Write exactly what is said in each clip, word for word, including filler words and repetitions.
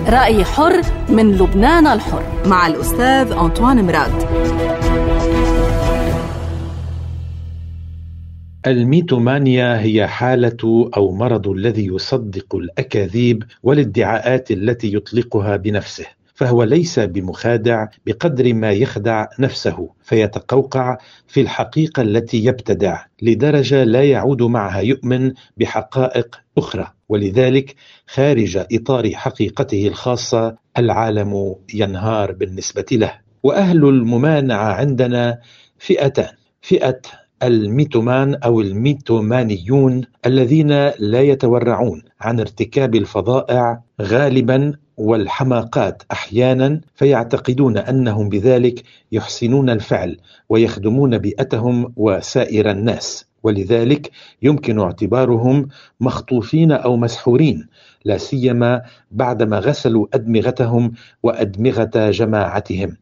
رأي حر من لبنان الحر مع الأستاذ أنطوان مراد. الميتومانيا هي حالة أو مرض الذي يصدق الأكاذيب والادعاءات التي يطلقها بنفسه، فهو ليس بمخادع بقدر ما يخدع نفسه، فيتقوقع في الحقيقة التي يبتدع لدرجة لا يعود معها يؤمن بحقائق أخرى، ولذلك خارج إطار حقيقته الخاصة العالم ينهار بالنسبة له. وأهل الممانعة عندنا فئتان: فئة الميتومان أو الميتومانيون الذين لا يتورعون عن ارتكاب الفظائع غالبا والحماقات أحيانا، فيعتقدون أنهم بذلك يحسنون الفعل ويخدمون بيئتهم وسائر الناس، ولذلك يمكن اعتبارهم مخطوفين أو مسحورين، لا سيما بعدما غسلوا أدمغتهم وأدمغة جماعتهم،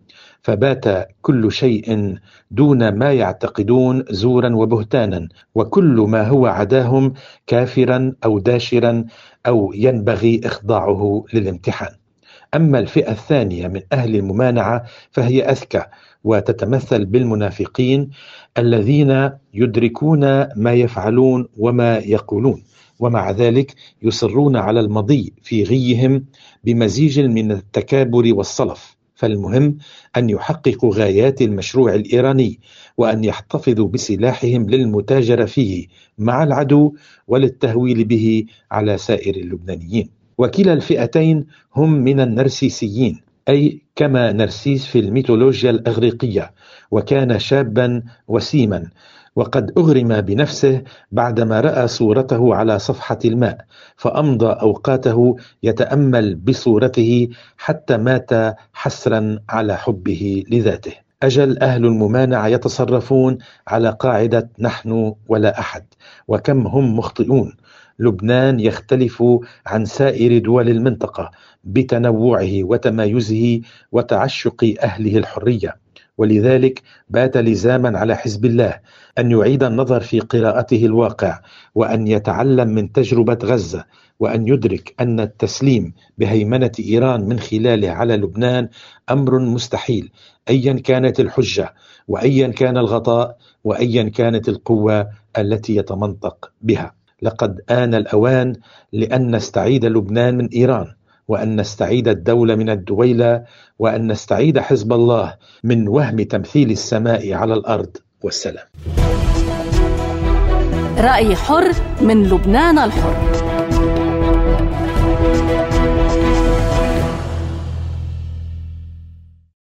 فبات كل شيء دون ما يعتقدون زورا وبهتانا، وكل ما هو عداهم كافرا أو داشرا أو ينبغي إخضاعه للامتحان. أما الفئة الثانية من أهل الممانعة فهي أذكى، وتتمثل بالمنافقين الذين يدركون ما يفعلون وما يقولون، ومع ذلك يصرون على المضي في غيهم بمزيج من التكابر والصلف. فالمهم أن يحققوا غايات المشروع الإيراني، وأن يحتفظوا بسلاحهم للمتاجرة فيه مع العدو وللتهويل به على سائر اللبنانيين. وكلا الفئتين هم من النرسيسيين، أي كما نرسيس في الميثولوجيا الإغريقية، وكان شابا وسيما، وقد أغرم بنفسه بعدما رأى صورته على صفحة الماء، فأمضى أوقاته يتأمل بصورته حتى مات حسرا على حبه لذاته. أجل أهل الممانعة يتصرفون على قاعدة نحن ولا أحد، وكم هم مخطئون. لبنان يختلف عن سائر دول المنطقة بتنوعه وتمايزه وتعشق أهله الحرية، ولذلك بات لزاما على حزب الله أن يعيد النظر في قراءته الواقع، وأن يتعلم من تجربة غزة، وأن يدرك أن التسليم بهيمنة إيران من خلاله على لبنان أمر مستحيل، أيا كانت الحجة وأيا كان الغطاء وأيا كانت القوة التي يتمنطق بها. لقد آن الأوان لأن نستعيد لبنان من إيران، وأن نستعيد الدولة من الدويلة، وأن نستعيد حزب الله من وهم تمثيل السماء على الأرض، والسلام. رأي حر من لبنان الحر.